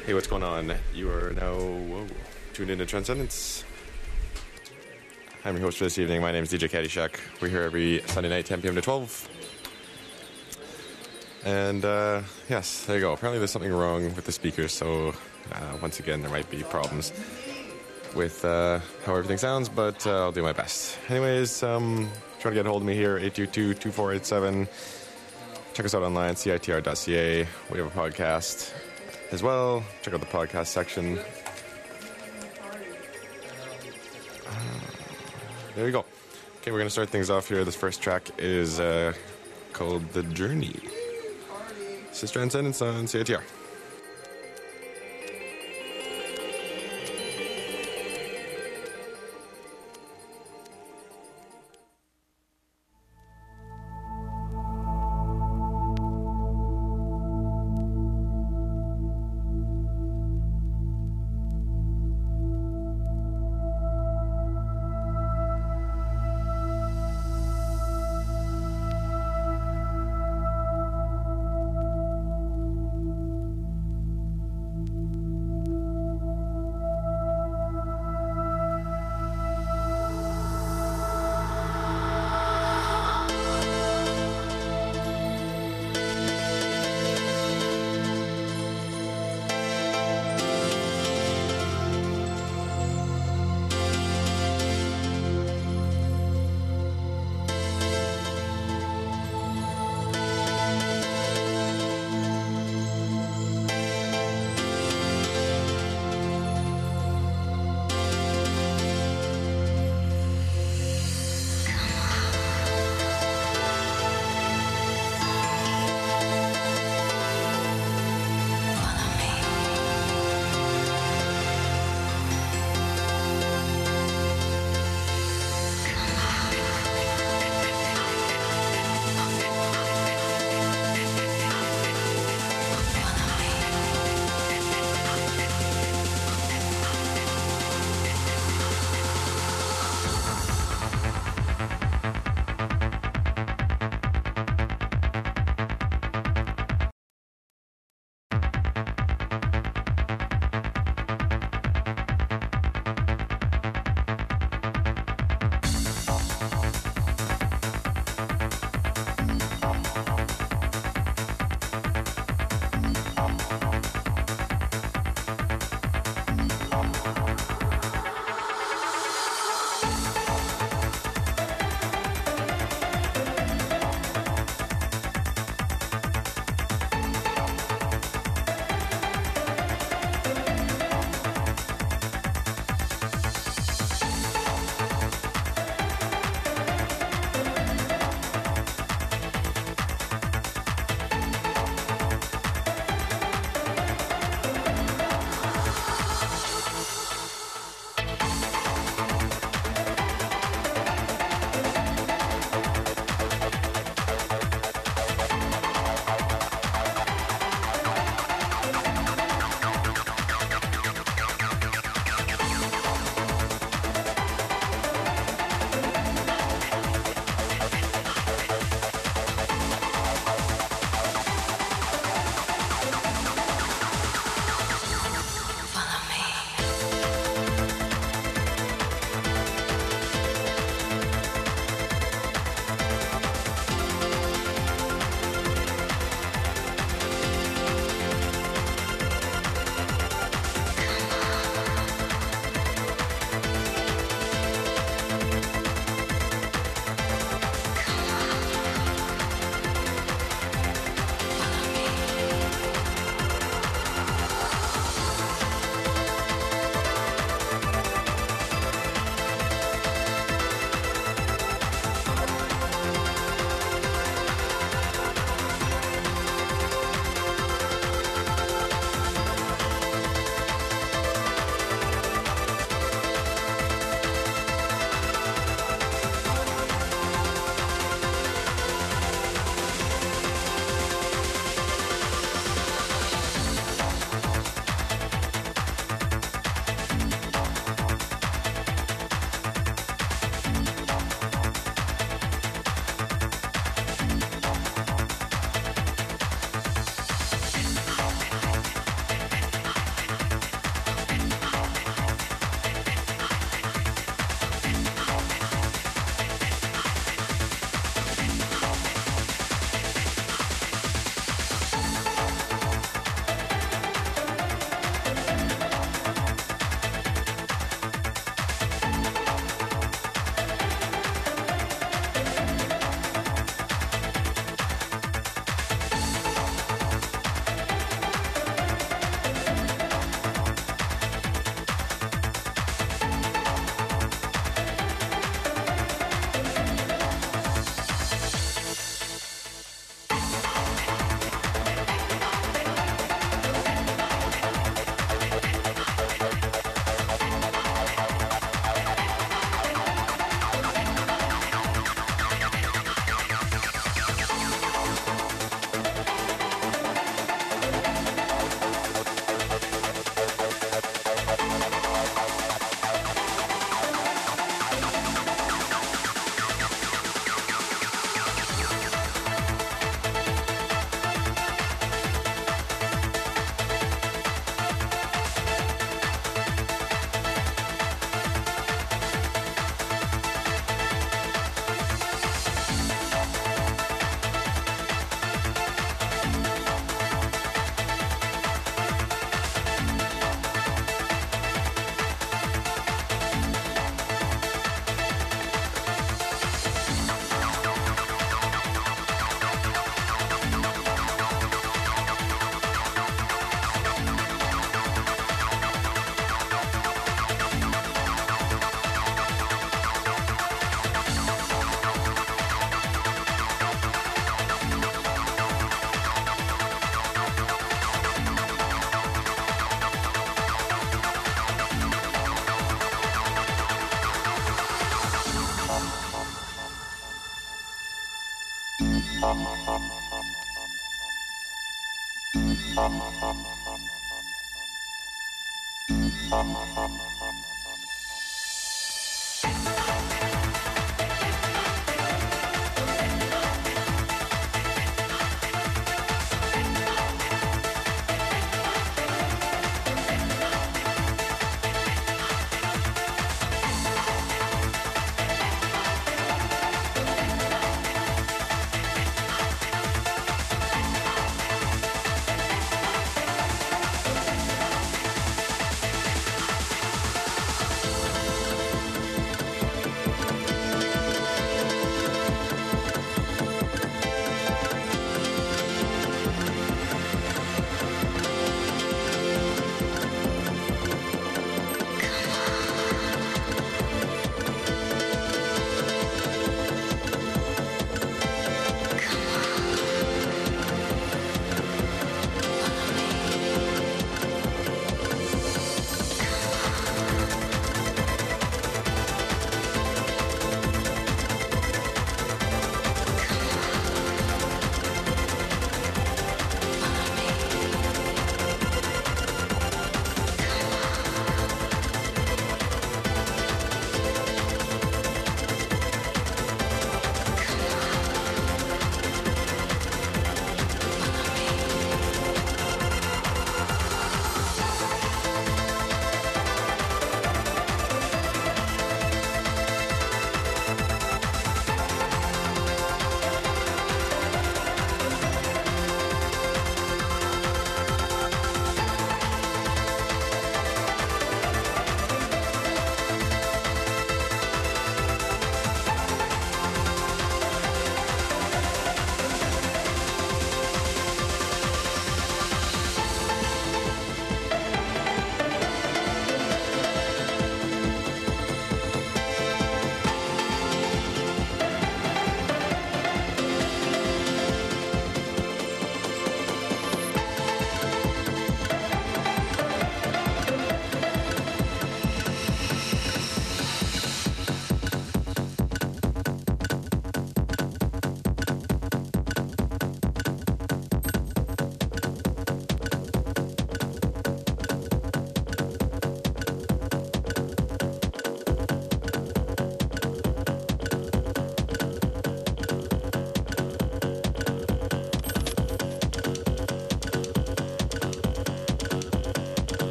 Hey, what's going on? You are now tuned into Transcendence. I'm your host for this evening. My name is DJ Caddyshack. We're here every Sunday night, 10 p.m. to 12. And yes, there you go. Apparently there's something wrong with the speakers, so once again, there might be problems with how everything sounds, but I'll do my best. Anyways, try to get a hold of me here, 822-2487. Check us out online, citr.ca. We have a podcast as well. Check out the podcast section. There you go. Okay, we're going to start things off here. This first track is called The Journey. This is Transcendence on CITR.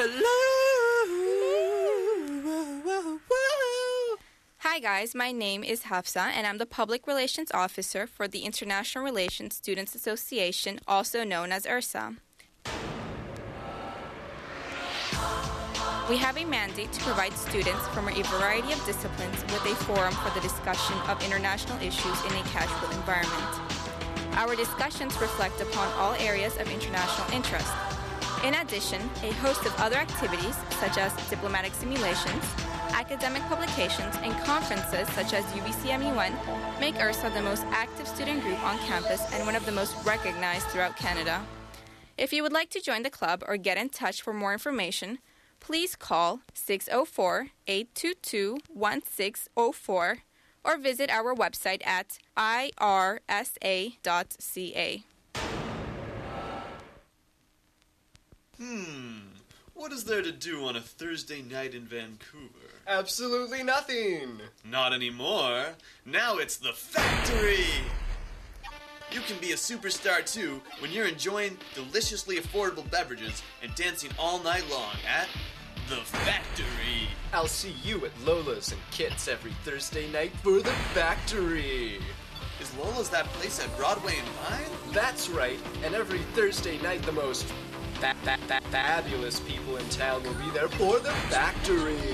Hi guys, my name is Hafsa and I'm the Public Relations Officer for the International Relations Students Association, also known as IRSA. We have a mandate to provide students from a variety of disciplines with a forum for the discussion of international issues in a casual environment. Our discussions reflect upon all areas of international interest. In addition, a host of other activities, such as diplomatic simulations, academic publications, and conferences such as UBCMUN, make IRSA the most active student group on campus and one of the most recognized throughout Canada. If you would like to join the club or get in touch for more information, please call 604-822-1604 or visit our website at irsa.ca. What is there to do on a Thursday night in Vancouver? Absolutely nothing! Not anymore. Now it's The Factory! You can be a superstar too when you're enjoying deliciously affordable beverages and dancing all night long at The Factory. I'll see you at Lola's and Kit's every Thursday night for The Factory. Is Lola's that place at Broadway and Vine? That's right, and every Thursday night the most fabulous people in town will be there for The Factory.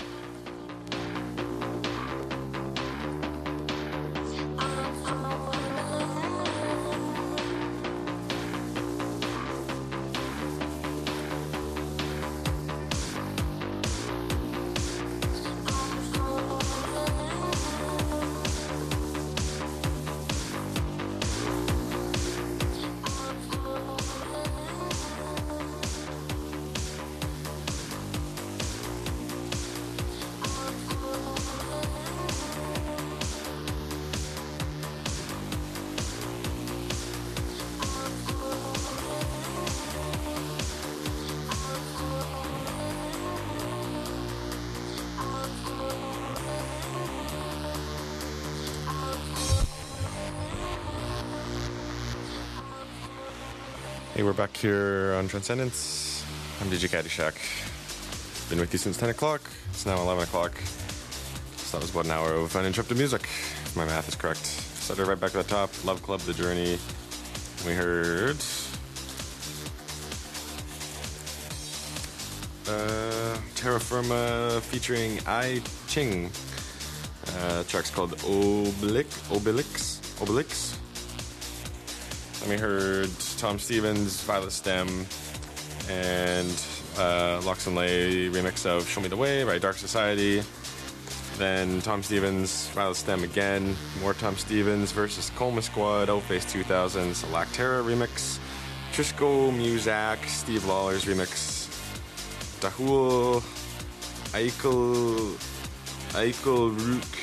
Hey, we're back here on Transcendence. I'm DJ Caddyshack. Been with you since 10 o'clock. It's now 11 o'clock. So that was about an hour of uninterrupted music, if my math is correct. Started right back at the top. Love Club, The Journey. We heard Terra Firma featuring I Ching. The track's called Obelix. Then we heard Tom Stevens, Violet Stem, and Lox and Lay remix of Show Me the Way by Dark Society. Then Tom Stevens, Violet Stem again, more Tom Stevens versus Coma Squad, Outface 2000s, Lactera remix, Trisco, Muzak, Steve Lawler's remix, Dahul, Eichel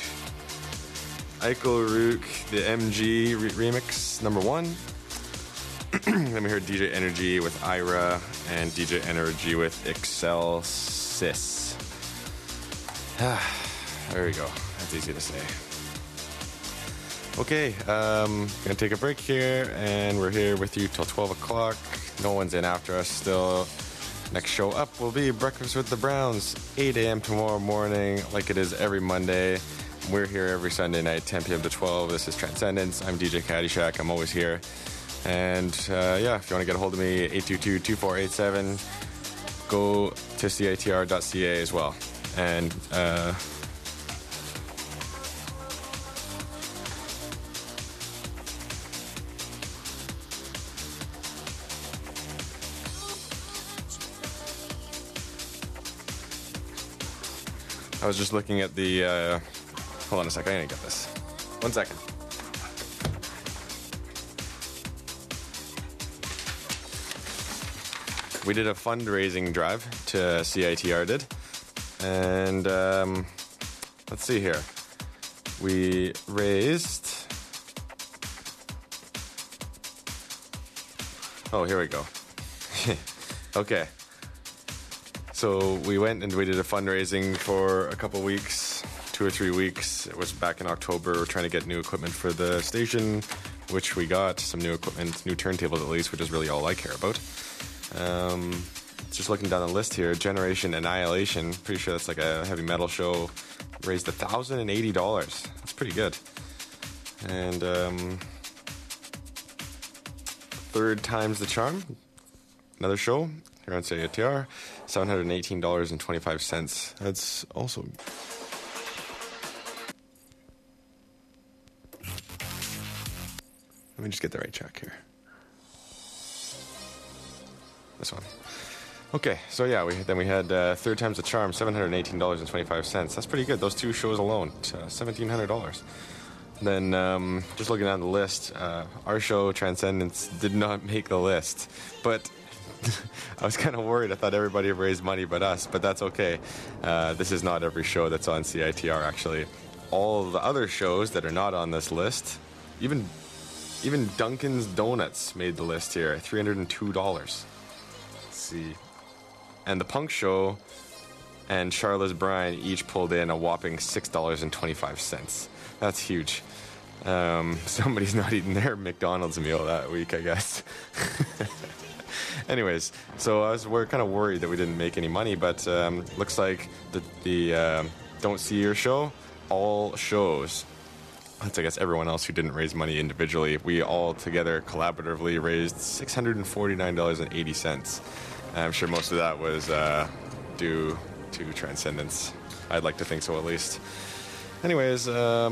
Rook, the MG remix, number 1. Then we heard DJ Energy with Ira and DJ Energy with Excel Sis. There we go. That's easy to say. Okay, gonna take a break here, and we're here with you till 12 o'clock. No one's in after us still. Next show up will be Breakfast with the Browns, 8 a.m. tomorrow morning, like it is every Monday. We're here every Sunday night, 10 p.m. to 12. This is Transcendence. I'm DJ Caddyshack. I'm always here. And yeah, if you want to get a hold of me, 822-2487, go to CITR.ca as well. And I was just looking at the, hold on a second, I need to get this. 1 second. We did a fundraising drive to CITR did. And let's see here. We raised... Oh, here we go. Okay. So we went and we did a fundraising for a couple weeks, 2 or 3 weeks. It was back in October. We're trying to get new equipment for the station, which we got. Some new equipment, new turntables at least, which is really all I care about. just looking down the list here, Generation Annihilation, pretty sure that's like a heavy metal show, raised $1,080. That's pretty good. And Third Time's the Charm, another show here on CITR, $718.25. That's also... Let me just get the right track here. This one. Okay, so yeah, we had Third Time's the Charm, $718.25. That's pretty good. Those two shows alone, $1,700. Then, just looking down the list, our show, Transcendence, did not make the list. But I was kind of worried. I thought everybody raised money but us, but that's okay. This is not every show that's on CITR, actually. All the other shows that are not on this list, even Dunkin's Donuts made the list here, $302. Let's see. And the Punk Show and Charles Bryan each pulled in a whopping $6.25. That's huge. Somebody's not eating their McDonald's meal that week, I guess. Anyways, so we're kind of worried that we didn't make any money, but looks like the Don't See Your show, all shows, that's I guess everyone else who didn't raise money individually, we all together collaboratively raised $649.80. I'm sure most of that was due to Transcendence. I'd like to think so, at least. Anyways,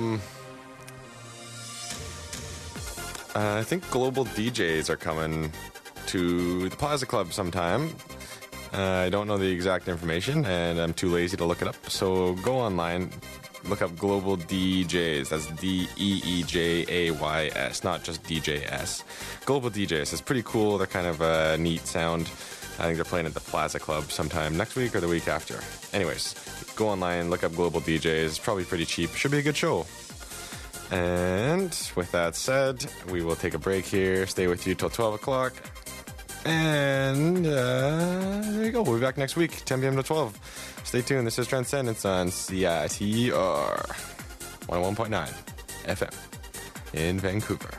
I think Global DJs are coming to the Plaza Club sometime. I don't know the exact information, and I'm too lazy to look it up. So go online, look up Global DJs. That's DEEJAYS, not just DJS. Global DJs. It's pretty cool. They're kind of a neat sound. I think they're playing at the Plaza Club sometime next week or the week after. Anyways, go online, look up Global DJs. It's probably pretty cheap. Should be a good show. And with that said, we will take a break here. Stay with you till 12 o'clock. And there you go. We'll be back next week, 10 p.m. to 12. Stay tuned. This is Transcendence on CITR 101.9 FM in Vancouver.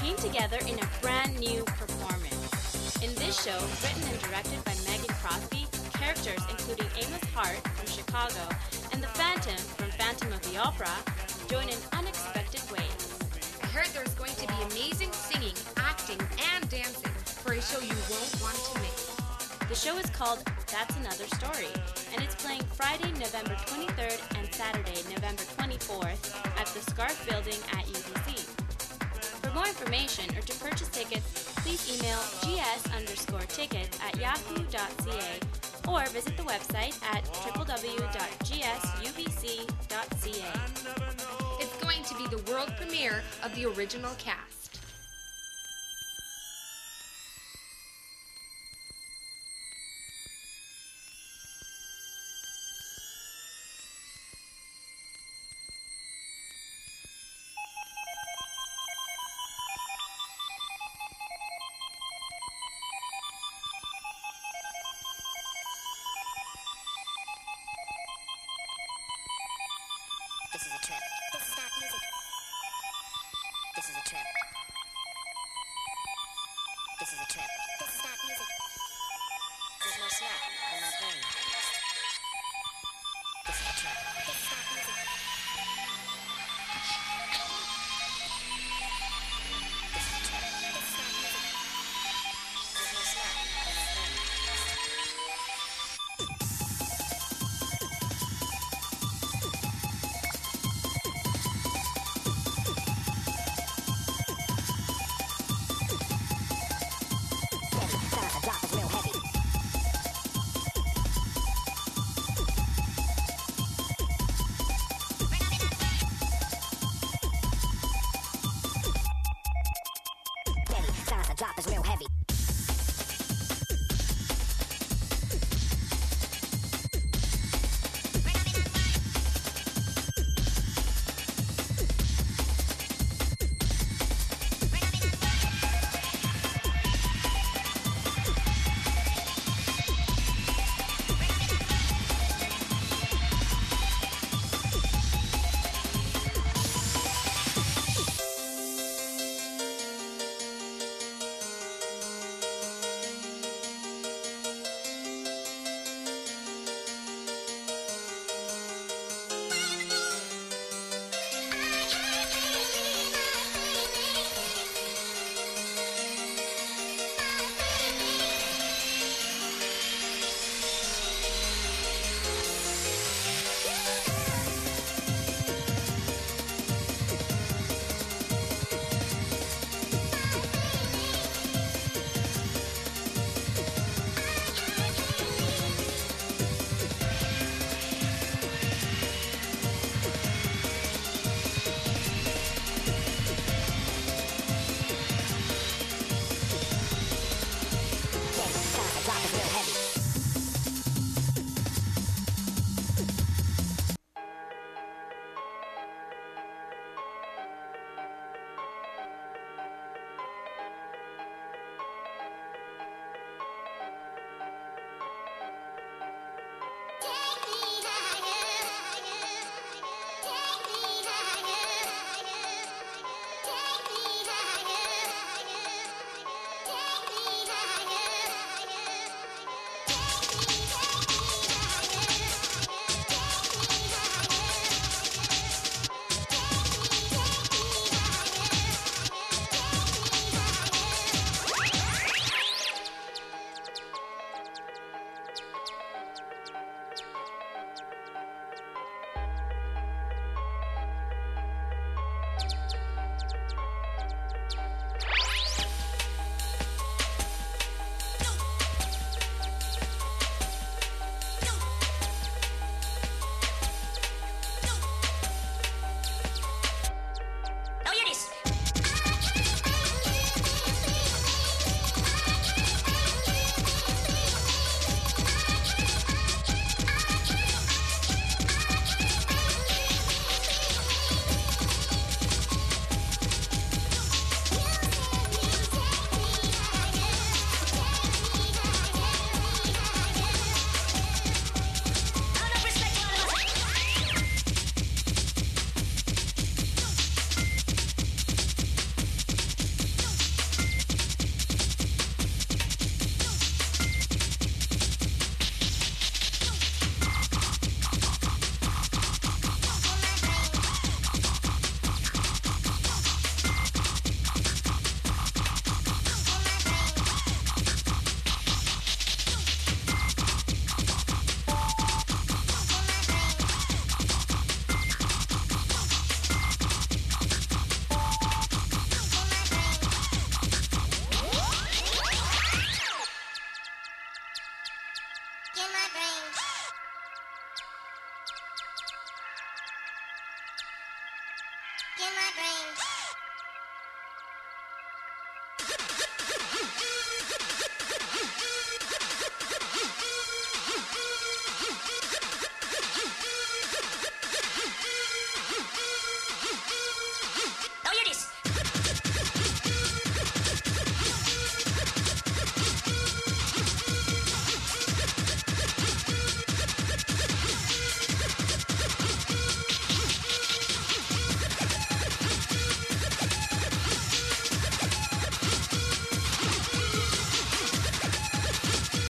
came together in a brand new performance. In this show, written and directed by Megan Crosby, characters including Amos Hart from Chicago and the Phantom from Phantom of the Opera join in unexpected ways. I heard there's going to be amazing singing, acting, and dancing for a show you won't want to miss. The show is called That's Another Story, and it's playing Friday, November 23rd and Saturday, November 24th at the Scarf Building at UBC. For more information or to purchase tickets, please email gs_tickets@yahoo.ca or visit the website at www.gsubc.ca. It's going to be the world premiere of the original cast. This is a trip. This is not music. This is a trip. This is a trip. This is not music. There's no snap in my brain. This is a trip. This is not music. This is a trip. This is not music. There's no snap in my brain. in my brain.